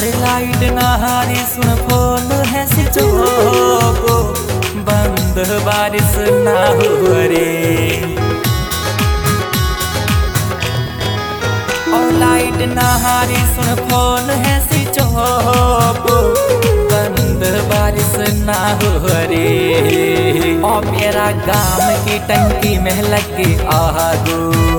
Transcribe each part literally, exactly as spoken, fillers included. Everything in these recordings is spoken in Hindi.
अरे लाइट नहारी सुन फोन है सिचो बंद बारिश ना हो रे। और लाइट नहारी सुन फोन है सिचो बंद बारिश ना हो रे। और मेरा गांव की टंकी में लगी आगो,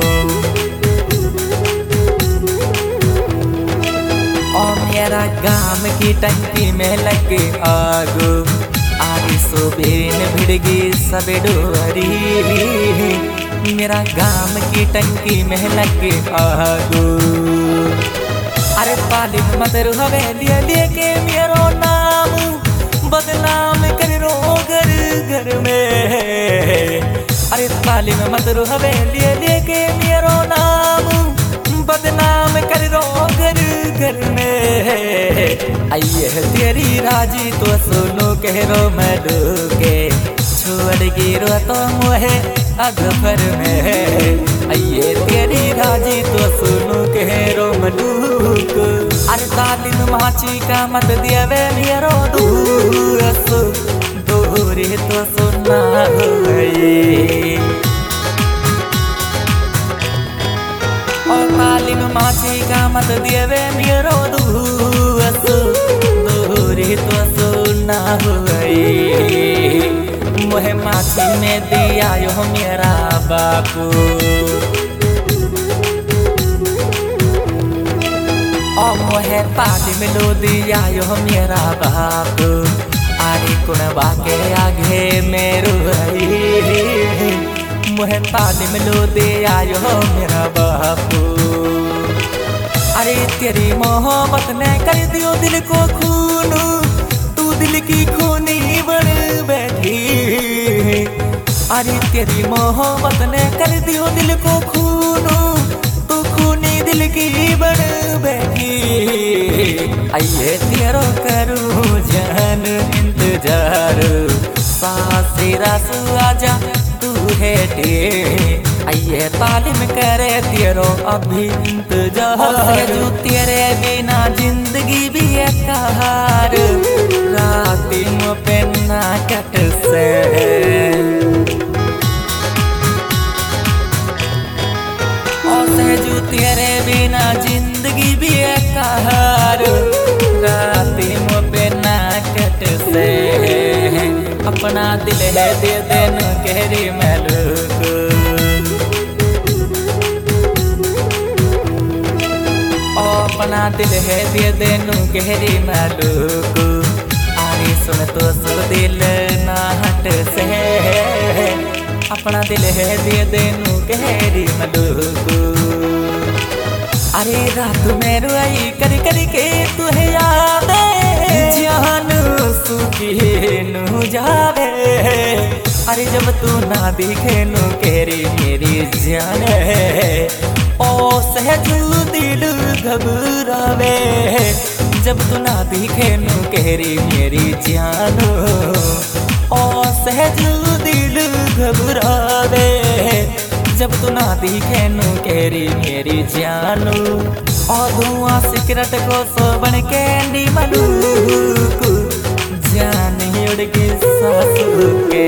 और मेरा गांव की टंकी में लगे आगो। आगे सोबेन भिड़गी सबे डोरी, मेरा गांव की टंकी में लगे आगो। अरे पालिम मत हवेली लेके मेरो नाम बदनाम कर रो घर घर में। अरे पालिम मत हवेली लेके मेरो नाम बदनाम कर रो घर घर में। आइए तेरी राजी तो सुनो कह रो मैं डूके छोड़ गिरो तो मोहे अगफर में। आइए तेरी राजी तो सुनो कह रो मैं डूक। अरे तालिम माची का मत दियावे मेरो दूरस दूरी तो सुना है। और तालिम माची का मत दियावे मेरो दूरस दूरी तो सुना है। मोहे माची में दिया यो मेरा बापू, और मोहे तालिम लो दिया यो मेरा बापू। आरे कुणबा के आगे मेरो है, मोहे तालिम लो दिया यो मेरा बापू। अरे तेरी मोहब्बत ने कर दियो दिल को खून, तू दिल की खूनी बन बैठी। अरे तेरी मोहब्बत ने कर दियो दिल को खून, तू खूनी दिल की बन बैठी। आइए तेरो करूँ जान इंतजार, सासी रस आजा तू है टे। आइए तालिम करे तेरो अभी इंतजार, जो तेरे बिना जिंदगी भी एक हार राती मो पे ना कट से। और सहजू तेरे बिना जिंदगी भी एक हार राती मो पे ना कट से। अपना दिल है दे देन कहरी मैलूक, अपना दिल है दे देनु गहरी मालूक। आरे सुन तो सो दिल ना हट से, अपना दिल है दे देनु गहरी मालूक। अरे रात में रुआई कर कर के तू है याद जान सुखी नु जावे। अरे जब तू ना दिखे नु केरी मेरी जान, ओ सहजू दिल घबरावे। जब तू ना दिखे नु केरी मेरी जानो, ओ सहजू दिल घबरावे। जब तू ना दिखे नु केरी मेरी जानो। और धुआं सिगरेट को सो बन के नी मलूक, जान उड़गी सासू के।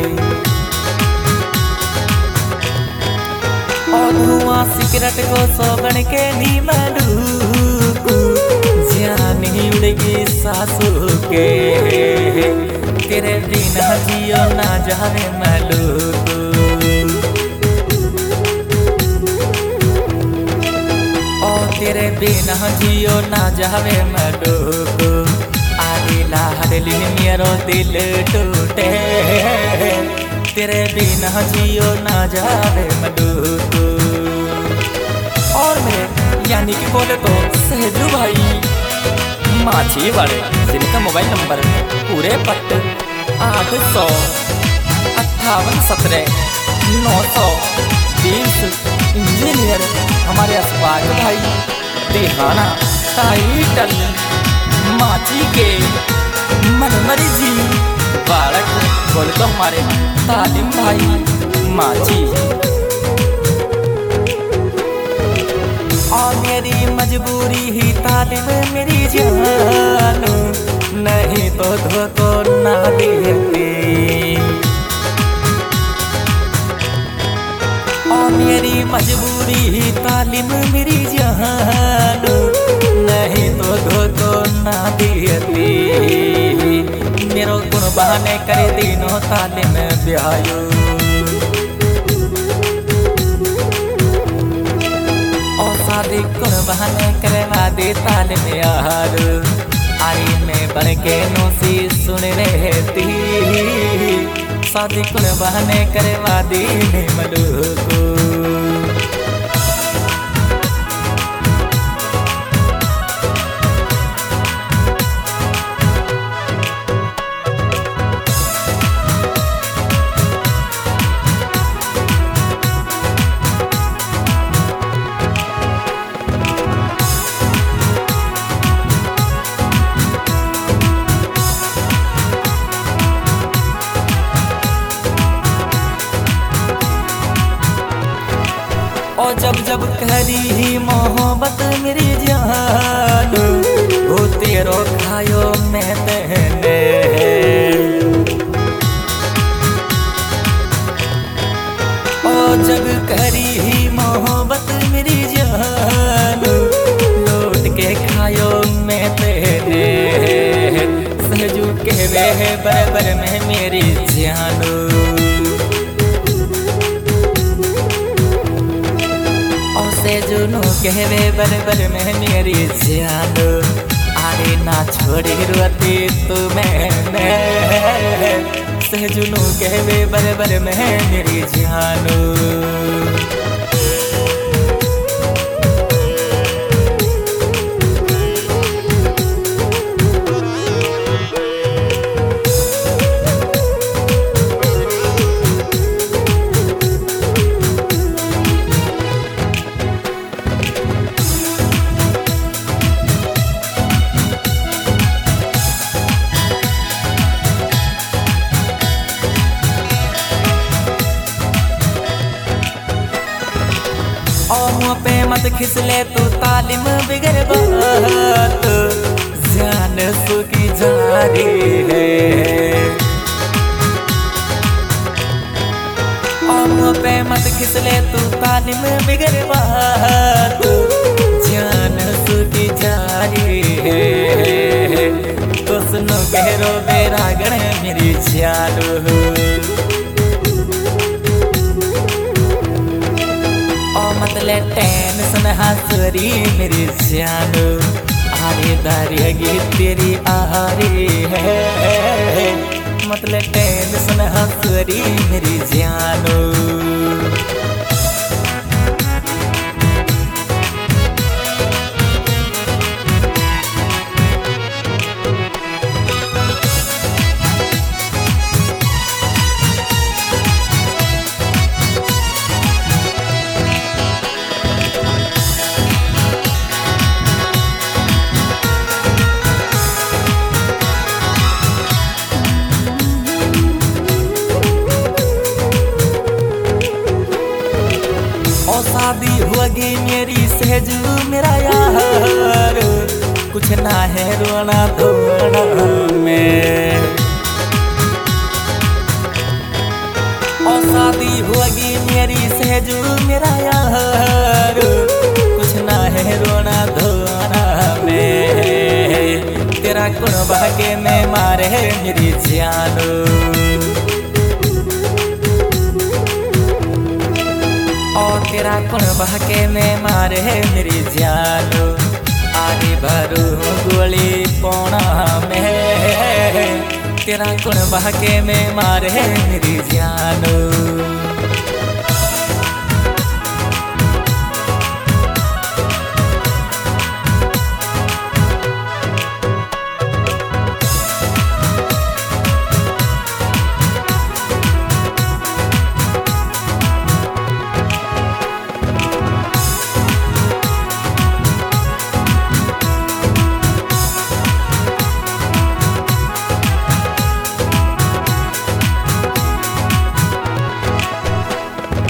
और धुआं सिगरेट को सो बन के नी मलूक, जान उड़गी सासू के। तेरे बिना जियो ना जावे मलूक, तेरे बिना जियो ना जावे मलूक। आगे लाडली मेरो दिल टूटे, तेरे बिना जियो ना जावे मलूक। और मेरे यानी कि बोले तो सहजू भाई माची वाले, जिनका मोबाइल नंबर पूरे पट आठ सौ अट्ठावन सत्रह नौ सौ बीस। इंजीनियर हमारे अस्पाक भाई तिहाना टाइटल माची के मनमरी जी बालक बोले तो हमारे तालिम भाई माची। और मेरी मजबूरी ही तालिम मेरी जानो, नहीं तो धोखो ना देती। और मेरी मजबूरी ही तालिम मेरी जानो, नहीं तो धोखो ना देती। मेरो गुण बहाने करे दिनों तालिम ब्यायो, शादी गुण बहाने करवा दे तालिम यार। आई में बढ़ के नोसी सुन रहती, शादी गुण बहाने करवा दी मलू को। और जब जब करी मोहब्बत मेरी जान, वो तेरो खायो मैं तेने। और जब करी मोहब्बत मेरी जान, लौट के खायो मैं तेने। सहजू के वे बराबर में मेरी जानो, जुनू कहवे बरबर में मेरी जानो। आरे ना छोड़ी रोती तू मैंने, सहजुनू कहवे बरबर में मेरी जानो। और मुँह पे मत खिसले तू तालिम बिगड़ बात, जान सुखी जारी है। और मुँह पे मत खिसले तू तालिम बिगड़ बात, जान सुखी जारी है। तो सुनो गहरो मेरा गण मेरी जानो, मतले टेंशन हंसरी मेरी जानो। आरे दारियागी तेरी आरी है, मतले टेंशन हंसरी मेरी जानो। शादी होगी मेरी सहजू मेरा यार, कुछ ना है रोना धोना में। और शादी होगी मेरी सहजू मेरा यार, कुछ ना है रोना धोना में। तेरा गुण बहके में मारे मेरी जानो, और तेरा गुण बहके में मारे मेरी जानो। आगे भरू गोली पोना में, तेरा गुण बहके में मारे मेरी जानो।